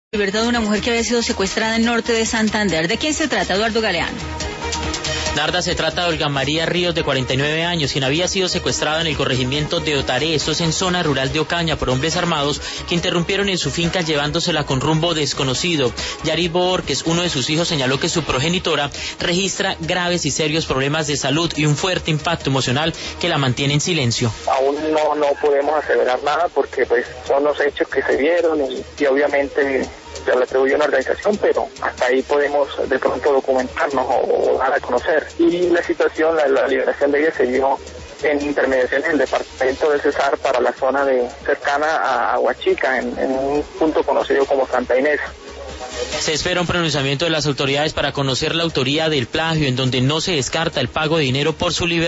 Libertad de una mujer que había sido secuestrada en norte de Santander. ¿De quién se trata, Eduardo Galeano? Narda, se trata de Olga María Ríos, de 49 años, quien había sido secuestrada en el corregimiento de Otaré, esto es en zona rural de Ocaña, por hombres armados que interrumpieron en su finca llevándosela con rumbo desconocido. Yarit Borges, uno de sus hijos, señaló que su progenitora registra graves y serios problemas de salud y un fuerte impacto emocional que la mantiene en silencio. Aún no podemos aseverar nada porque pues son los hechos que se dieron y obviamente se le atribuye a una organización, pero hasta ahí podemos de pronto documentarnos o dar a conocer. Y la situación, la liberación de ella se dio en intermediación en el departamento del Cesar para la zona cercana a Huachica, en un punto conocido como Santa Inés. Se espera un pronunciamiento de las autoridades para conocer la autoría del plagio, en donde no se descarta el pago de dinero por su liberación.